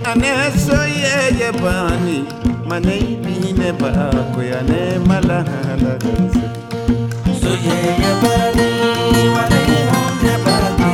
ane soye bani mane bine ba ko ane malahala ganse soye bani mane hunde ba ko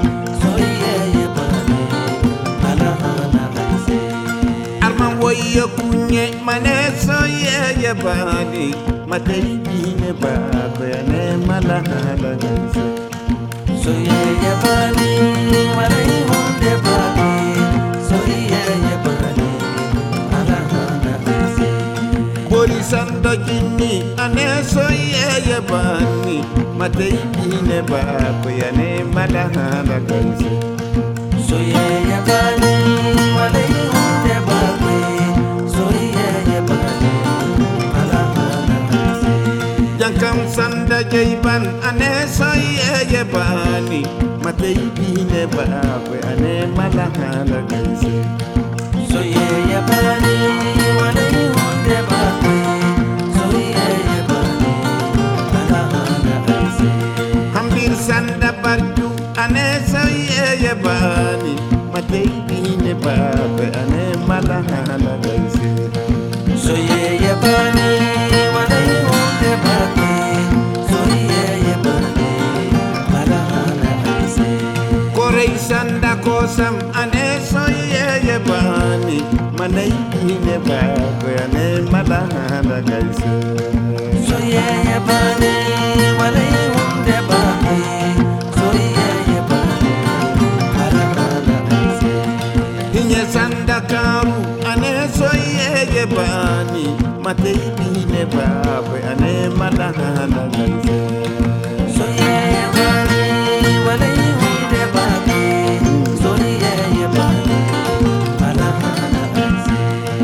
soye bani malahala ganse arman woyo kunye mane soye bani mate bine ba ko ane malahala ganse soye bani mane hunde ba ko soye bani malahala ganse bori sanda jinni ane soye bani mate bine ba ko ane malahala ganse soye bani mane hunde ba ko soye bani malahala ganse jankam sanda jaiban ane soye bani mate bine ba ko ane malahala ganse soye bani mane hunde ba ko soye bani malahala ganse hambir sanda barju ane soye bani mate bine ba ko ane malahala ganse soye bani mane hunde ba ko soye bani malahala ganse korei sanda kosam ane soye bani mane bine ba ko ane malahala ganse soye bani mane hunde ba ko soye bani malahala ganse hinye sanda karu ane soye bani mate bine ba ko ane malahala ganse soye bani mane hunde ba ko soye bani malahala ganse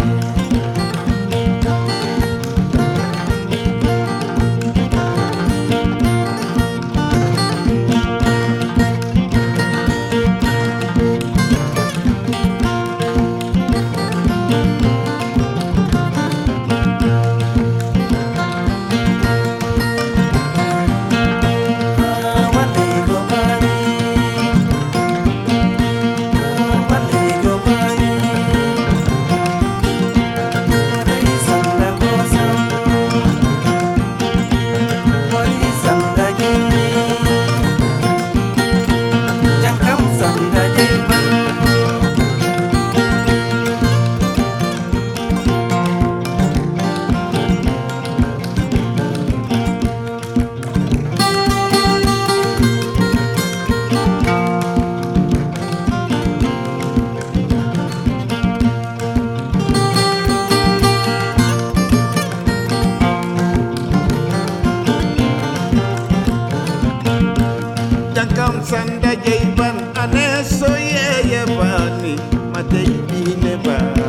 jankam sanda jaiban ane soye bani mate bine ba